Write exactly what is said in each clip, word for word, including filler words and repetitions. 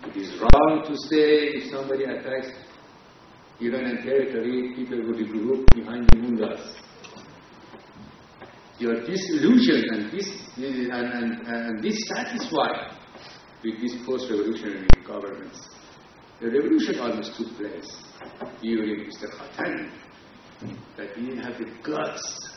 It is wrong to say if somebody attacks Iranian territory, people will regroup behind the Mullas. You are disillusioned and, dis, and, and, and dissatisfied with these post-revolutionary governments. The revolution almost took place during Mister Khatami, but he didn't have the guts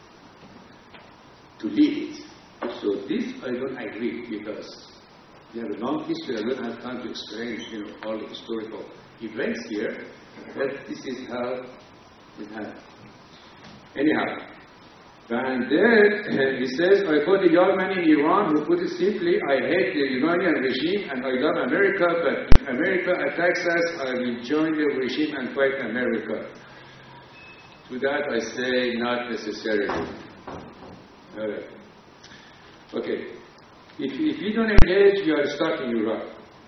to lead it. So this I don't agree, because we have a long history. I don't have time to explain, you know, all the historical events here, but this is how it happened. Anyhow, and then he says, I quote a young man in Iran who put it simply, I hate the Iranian regime and I love America, but if America attacks us, I will join the regime and fight America. To that I say, not necessarily. All right. Okay. If, if you don't engage, you are stuck in Iraq.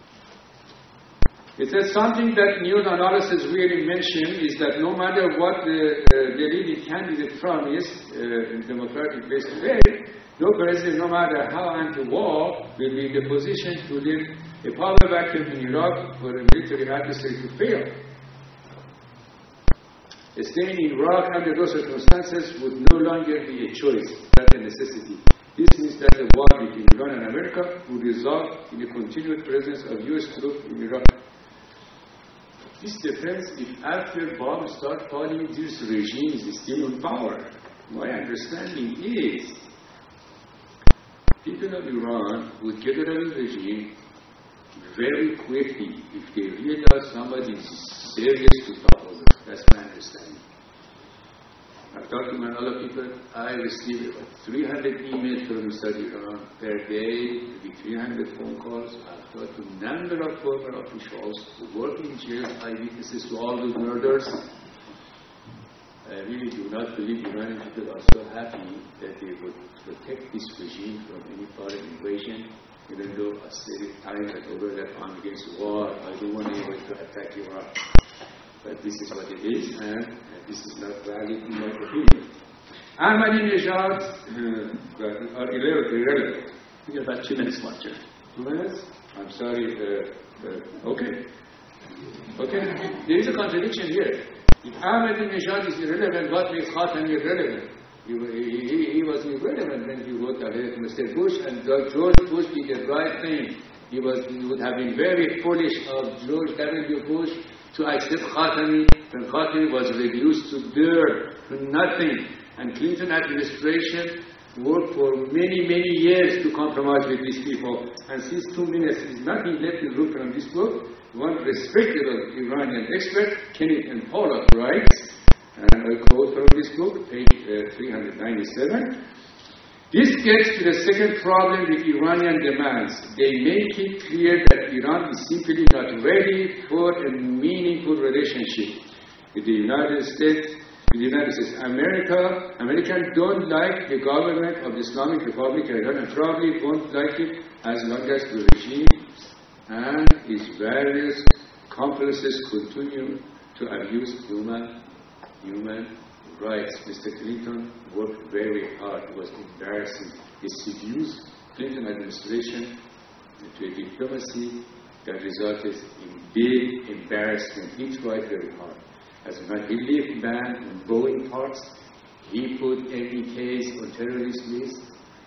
It says something that news analysis really mentioned is that no matter what the, uh, the leading candidate promised uh, in democratic place today, no president, no matter how anti-war, will be in the position to leave a power vacuum in Iraq for a military adversary to fail. Staying in Iraq under those circumstances would no longer be a choice, but a necessity. This means that the war between Iran and America would result in a continued presence of U S troops in Iraq. This depends if after bombs start falling, this regime is still in power. My understanding is people of Iran would get rid of the regime very quickly if they realize somebody is serious to topple them. That's my understanding. I've talked to a lot of people. I receive about three hundred emails from Saudi Iran per day, maybe three hundred phone calls. I've talked to a number of former officials who work in jail, eyewitnesses to all those murders. I really do not believe Iranian people are so happy that they would protect this regime from any foreign invasion, even though I said it time and over that I'm against war. I don't want anyone to attack Iraq. But this is what it is, and this is not valid in my opinion. Ahmadinejad, uh, are irrelevant. We have about two minutes left, Jeff. Two minutes? I'm sorry. Uh, uh, okay. Okay. There is a contradiction here. If Ahmadinejad is irrelevant, what makes Khatami irrelevant? He, he, he was irrelevant when he wrote a letter to Mister Bush, and George Bush did the right thing. He, was, he would have been very foolish of George W. Bush to accept Khatami when Khatami was reduced to dirt, to nothing. And Clinton administration worked for many, many years to compromise with these people. And since two minutes is nothing left to look from this book, one respectable Iranian expert, Kenneth and Pollock, writes, and I quote from this book, page uh, three hundred ninety-seven, this gets to the second problem with Iranian demands. They make it clear that Iran is simply not ready for a meaningful relationship with the United States. With the United States, America, Americans don't like the government of the Islamic Republic of Iran, and probably won't like it as long as the regime and its various accomplices continue to abuse human human rights. Mister Clinton worked very hard. It was embarrassing. He seduced Clinton administration to a diplomacy that resulted in big embarrassment. He tried very hard. As a man, he lived ban on Boeing parts. He put M B Ks on terrorist lists.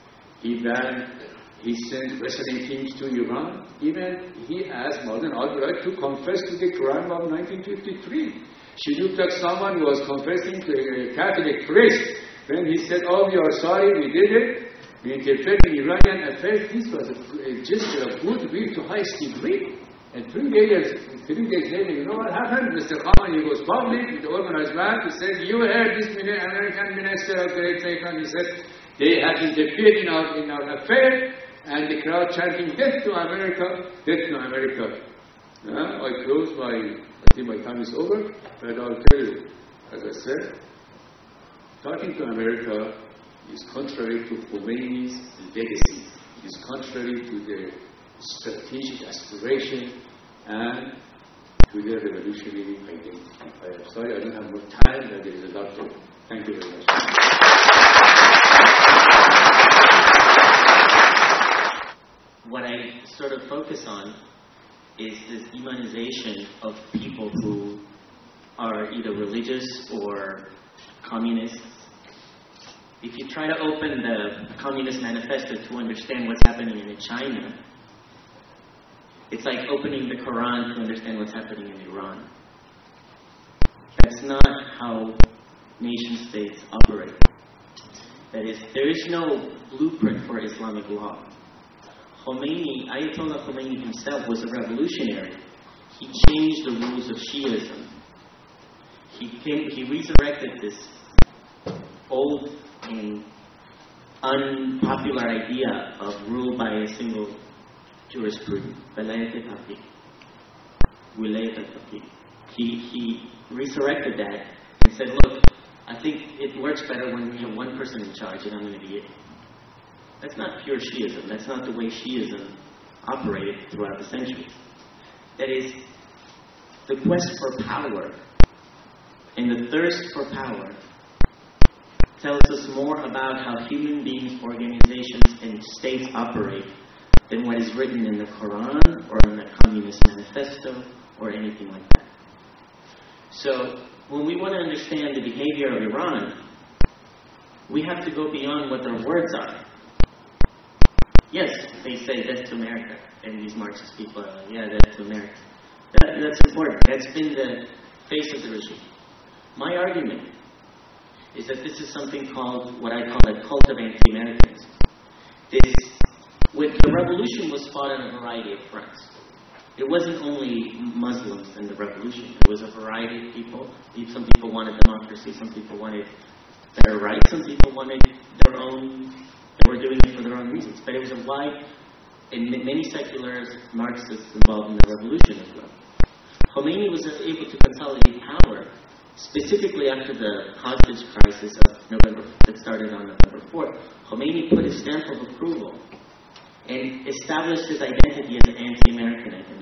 He banned, he sent wrestling teams to Iran. Even he asked Madeleine Albright to confess to the crime of nineteen fifty-three. She looked like someone who was confessing to a Catholic priest. When he said, oh, we are sorry, we did it. We interfered in Iranian affairs. This was a, a gesture of goodwill to highest degree. And three days, three days later, you know what happened? Mister Khamenei goes public with the organized man. He said, you heard this American minister of Great Satan. He said, they had interfered in our, in our affair, and the crowd chanting, death to America, death to America. Uh, I close my, I think my time is over, but I'll tell you, as I said, talking to America is contrary to Khomeini's legacy. It is contrary to the strategic aspiration and to their revolutionary identity. I am sorry I don't have more time, but there is a lot to. Thank you very much. What I sort of focus on is this demonization of people who are either religious or communists. If you try to open the Communist Manifesto to understand what's happening in China, it's like opening the Quran to understand what's happening in Iran. That's not how nation states operate. That is, there is no blueprint for Islamic law. Khomeini, Ayatollah Khomeini himself was a revolutionary. He changed the rules of Shiism. He came, he resurrected this old and unpopular idea of rule by a single jurisprudence. He, he resurrected that and said, look, I think it works better when we have one person in charge and I'm going to be it. That's not pure Shiism. That's not the way Shiism operated throughout the centuries. That is, the quest for power and the thirst for power tells us more about how human beings, organizations, and states operate than what is written in the Quran or in the Communist Manifesto or anything like that. So, when we want to understand the behavior of Iran, we have to go beyond what their words are. Yes, they say death to America, and these Marxist people are like, yeah, death to America. That, that's important. That's been the face of the regime. My argument is that this is something called, what I call a cult of anti-Americanism. This, with the revolution was fought on a variety of fronts. It wasn't only Muslims in the revolution. It was a variety of people. Some people wanted democracy. Some people wanted better rights. Some people wanted their own, they were doing it for their own reasons. But it was a wide, and many seculars, Marxists involved in the revolution as well. Khomeini was able to consolidate power, specifically after the hostage crisis of November, that started on November fourth. Khomeini put his stamp of approval and established his identity as an anti-American identity.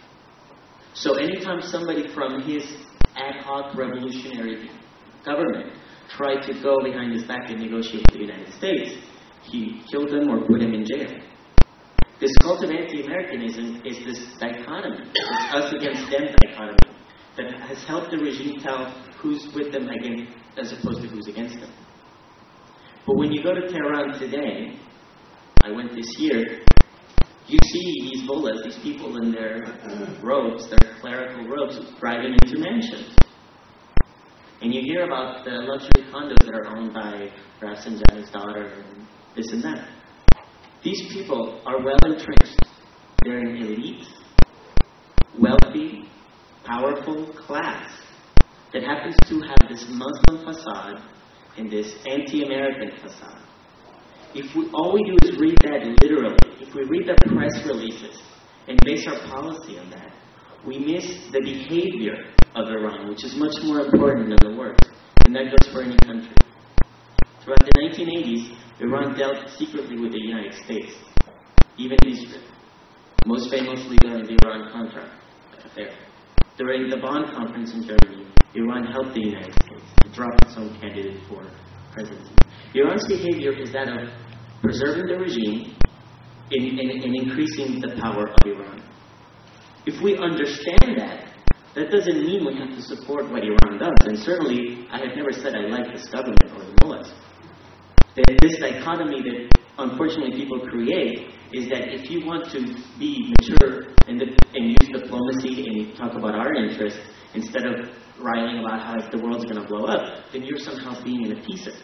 So anytime somebody from his ad hoc revolutionary government tried to go behind his back and negotiate with the United States, he killed them or put him in jail. This cult of anti-Americanism is this dichotomy, this us against them dichotomy, that has helped the regime tell who's with them against, as opposed to who's against them. But when you go to Tehran today, I went this year, you see these mullahs, these people in their robes, their clerical robes, driving into mansions. And you hear about the luxury condos that are owned by Rafsanjani's daughter and this and that. These people are well entrenched. They're an elite, wealthy, powerful class that happens to have this Muslim facade and this anti-American facade. If we, all we do is read that literally, if we read the press releases and base our policy on that, we miss the behavior of Iran, which is much more important than the words. And that goes for any country. Throughout the nineteen eighties, Iran dealt secretly with the United States, even Israel. Most famously during the Iran-Contra affair. During the Bonn conference in Germany, Iran helped the United States to drop its own candidate for presidency. Iran's behavior is that of preserving the regime and, and, and increasing the power of Iran. If we understand that, that doesn't mean we have to support what Iran does. And certainly, I have never said I like this government or the mullahs. This dichotomy that unfortunately people create is that if you want to be mature and, the, and use diplomacy and talk about our interests instead of riling about how the world's going to blow up, then you're somehow being an appeaser.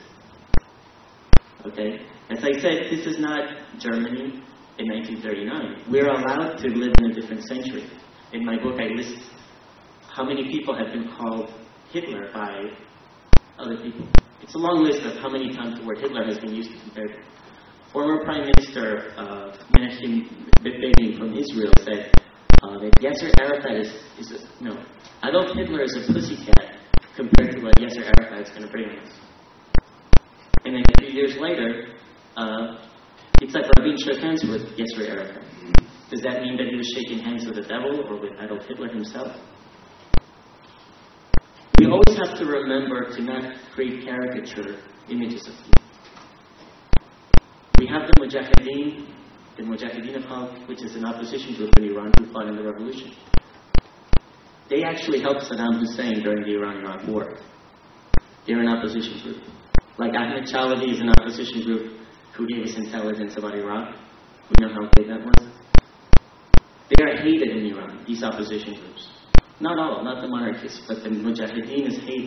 Okay? As I said, this is not Germany in nineteen thirty-nine. We're allowed to live in a different century. In my book, I list how many people have been called Hitler by other people. It's a long list of how many times the word Hitler has been used compared to. Former Prime Minister uh, Menachem Begin from Israel said uh, that Yasser Arafat is, is a, no, Adolf Hitler is a pussycat compared to what Yasser Arafat is going to bring us. And then a few years later, uh, Yitzhak Rabin shook hands with Yasser Arafat. Does that mean that he was shaking hands with the devil or with Adolf Hitler himself? We always have to remember to not create caricature images of people. We have the Mujahideen, the Mujahideen of Khalq, which is an opposition group in Iran who fought in the revolution. They actually helped Saddam Hussein during the Iran-Iraq War. They're an opposition group. Like Ahmed Chalabi is an opposition group who gave us intelligence about Iraq. We know how big that was. They are hated in Iran, these opposition groups. Not all, not the monarchists, but the Mujahideen is hated.